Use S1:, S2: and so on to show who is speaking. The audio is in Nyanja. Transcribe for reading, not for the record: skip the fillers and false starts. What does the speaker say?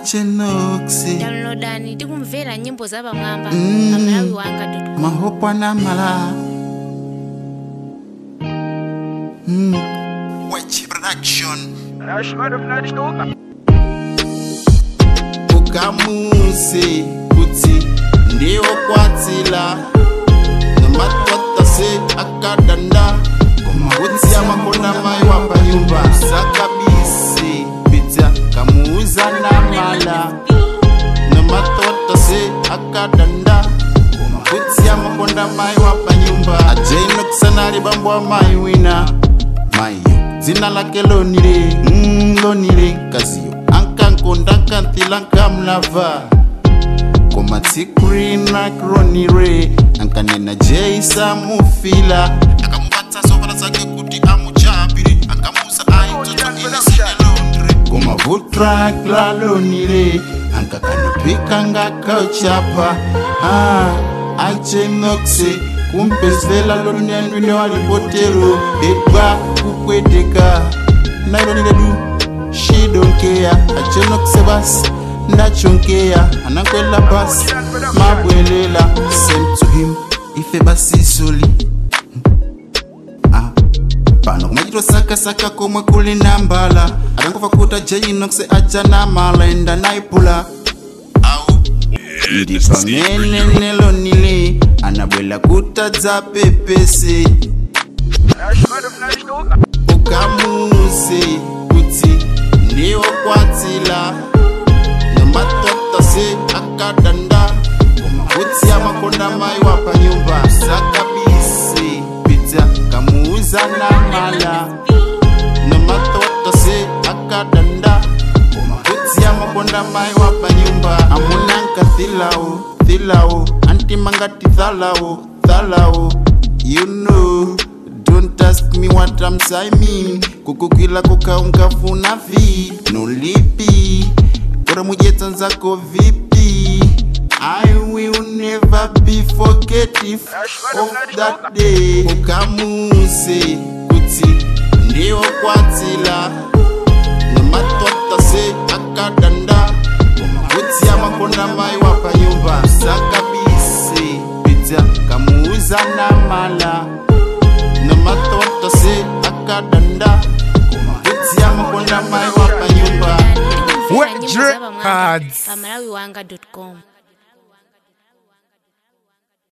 S1: Achenoxi
S2: downloadani tikumvera nyimbo za pamwamba pamalawiwanga.com.
S1: Mahopa na mala Watch production Ukamuse kuti ndiwo kwatsila Namatwata se akadanda Kuti amakona mai wapa nyumba Sakabisi pizza kamuuza na mala Namatwata se akadanda Kuti amakona mai wapa nyumba Ajeno kusanari bambu wa mai wina Mayo zina lake lonire lonire kaziyo Ankankonda kantila nkamlava Komatsikri na kronire Ankanena jeisa mufila Akamubata sobala zake kuti amujabiri Akamusa aitoto ilisine londre Komavutra kla lonire Ankakanopika nga kauchapa Achenoxe kumpesela lonyanwine walipotero Eba kukweteka Nailonile du She don't care Achenoxe basi ndachonkea anakwela basi mabwelela same to him ife basi soli pano kumachito saka komwe kuli nambala atangofa kuta Jaynox aja na mala enda naipula au ndi pamene nelonile anabwela kutadza pepese ukamuse kuti ndiwo kwatsila Namatwata se akadanda Kuti amakonda mai wapa nyumba Sakabisi pizza kamuuza na mala Namatwata se akadanda Kuti amakonda mai wapa nyumba Amunanka thilao Anti mangati thalao You know Don't ask me what I'm saying Kukukila kukaungafuna vi No lipi Kora mujeta nzako vipi I will never be forgetful of that day Ukamuse kuti ndiwo kwatsila Namatwata se akadanda Kuti amakonda mai wapa nyumba Sakabisi pizza kamuuza na mala Namatwata se akadanda Kuti amakonda mai wapa nyumba
S2: Nyimbo za pamwamba pamalawiwanga.com.